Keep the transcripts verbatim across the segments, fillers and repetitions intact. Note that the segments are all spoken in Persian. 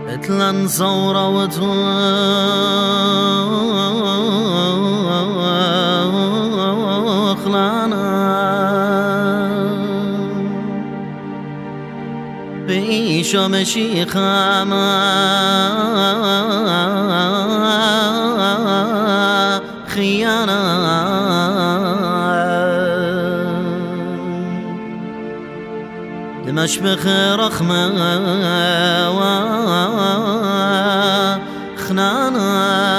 اتلن صورة وتخلانا بيشو مشيخة ما خيانة دمش بخير رخمة وخنانا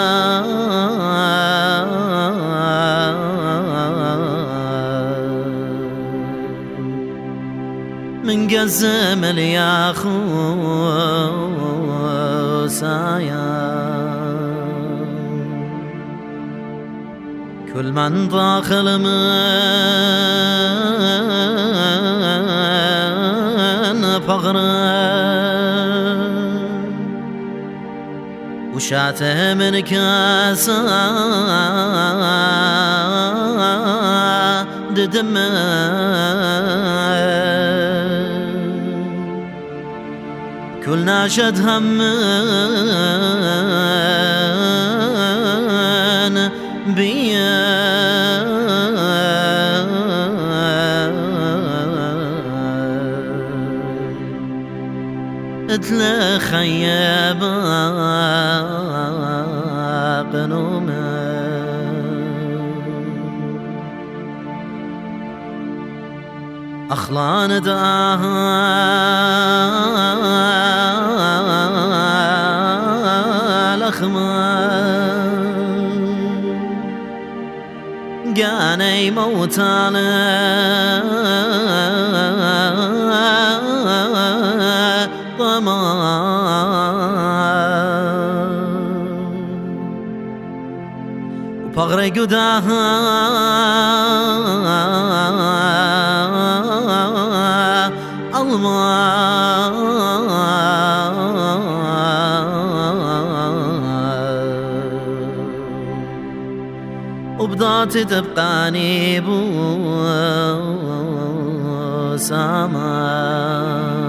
من قزم الياخو سايا كل من داخل من فغره وشاته من كاسة دمه كل ناشد هم بيا اتلا خياب قنومه أخلان داها لخما قاني موتانا طما وبغري قداها وبضعت تبقاني بوسامة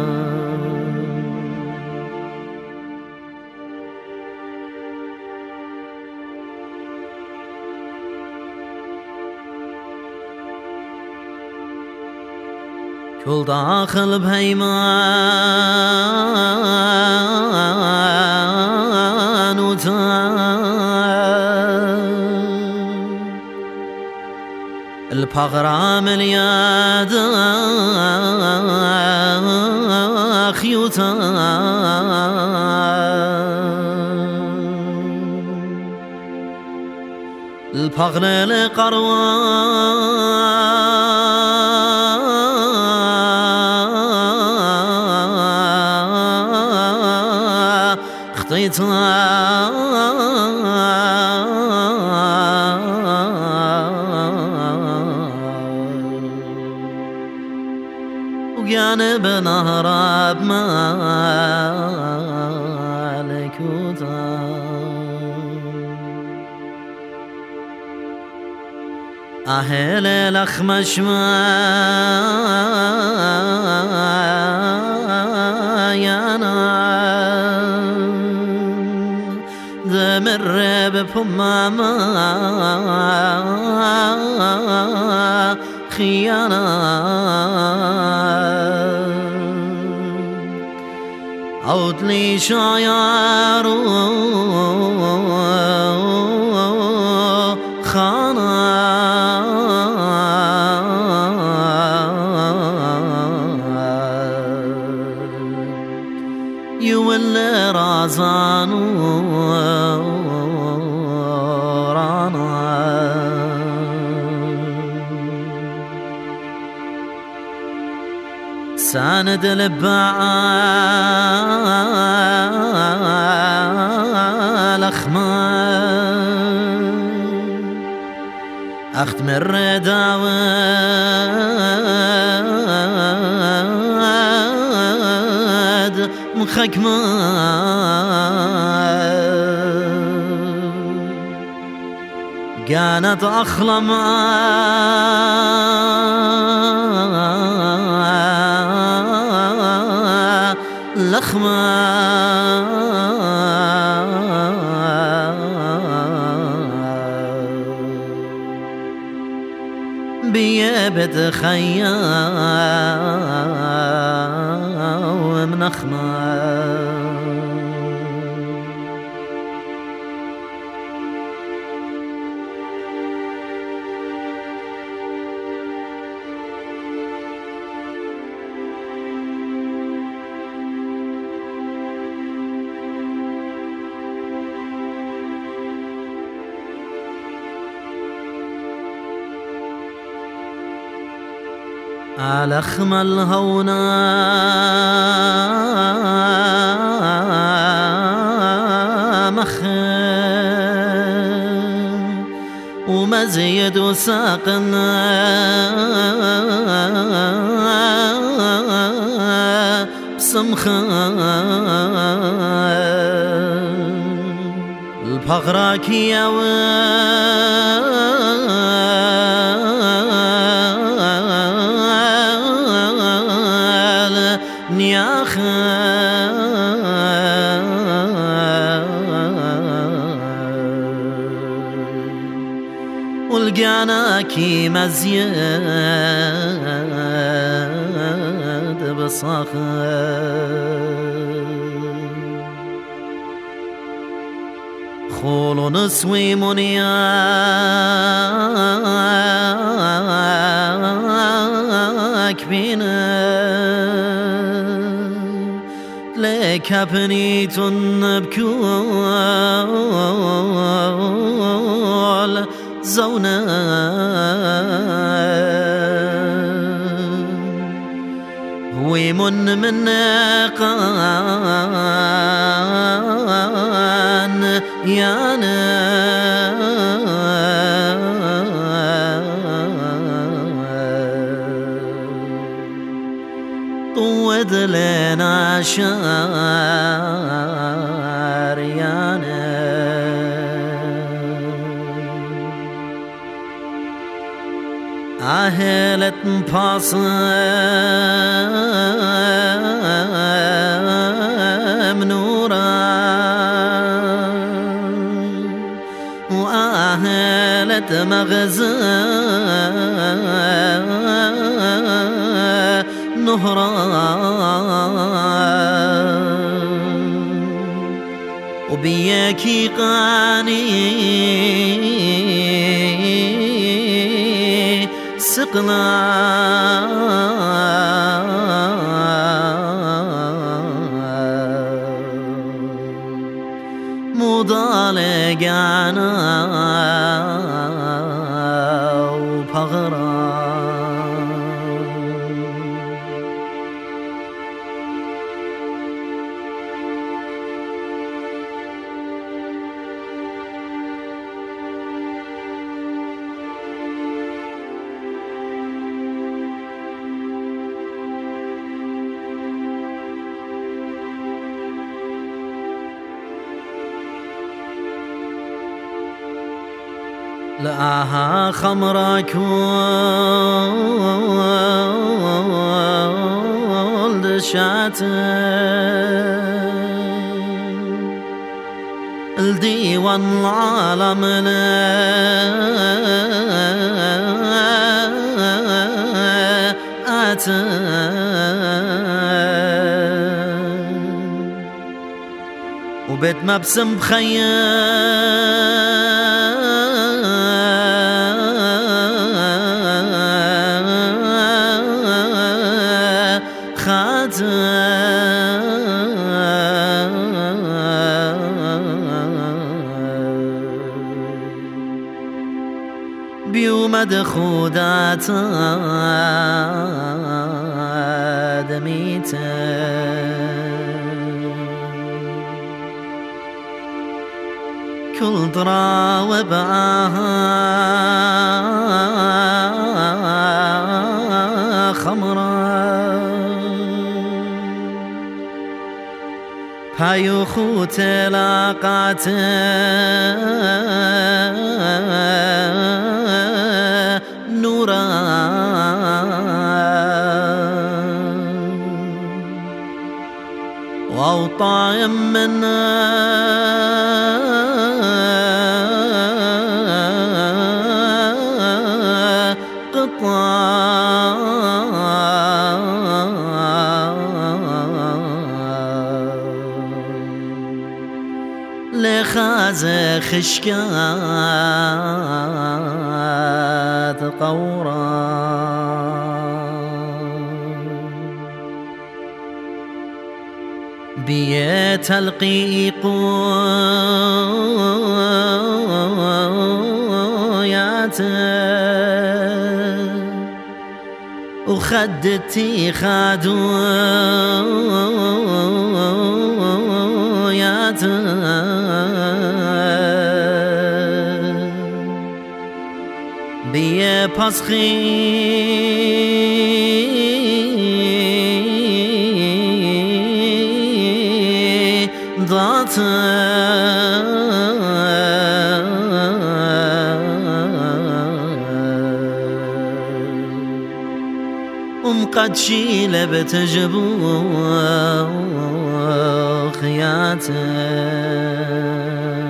كل داخل بهيمان وتان البغرام الياد خيوتان البغر القروان خطيتها وجانب نهر بمالكوتا أهل الأخمش ما يانا دمر بفماما خيانا عود لي شاير خانا يولي رازانو رانا ساند لبعال أخمان أخت من رداود مخكمان كانت أخلم لخما بيبت خيا ومنخما على خما الهونا مخ ومزيد وساقنا بسمخا البغراكي يا نياخ ولقعناكي مزيد بصاخ خول نسوي منياك بينا لك بنيت بكول زونا ومن من قان يانا طود لنا شاريانا أهلت مباصم نورا وأهلت مغزى نهرا وبياكي قاني سقنا مضالقانا وبغرا لآها خمرك ولدشات الديوان العالم آت وبيت مبسم بخيال بيومد خودات دميت كل طرا وبعاها خمرا هايو خوت لاقات نورا وأوطايم منا لخازة خشكات قورا بيت تلقيق وخدتي خادو يات بيه پسخی ضات ام قد شيل بتجبو خياته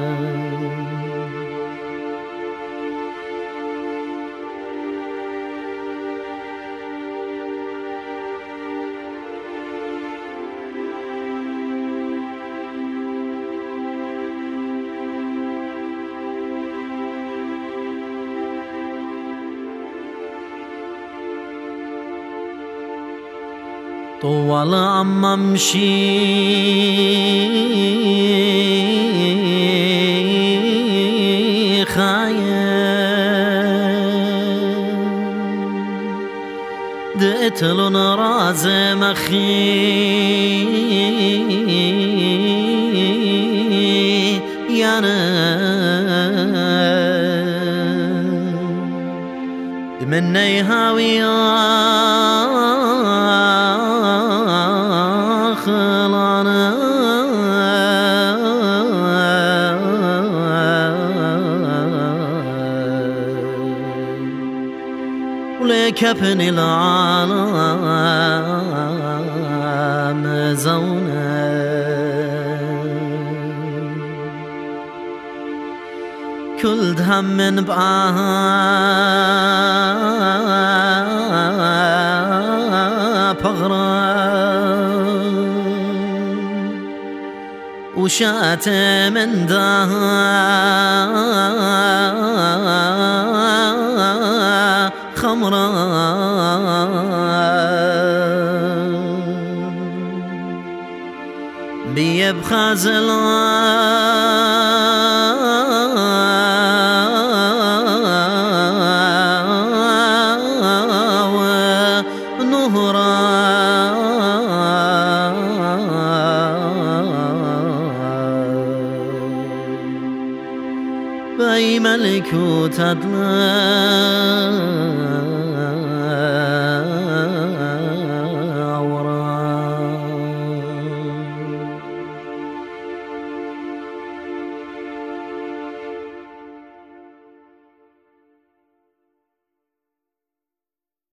طول عم امشي خايف دقت لون راز مخي يا دمني هاوي خلانا ولك ابن العالم زونا كل دهم من بعها بغرا وشات من داها خمرا بيبخى باي ملكوت أدنى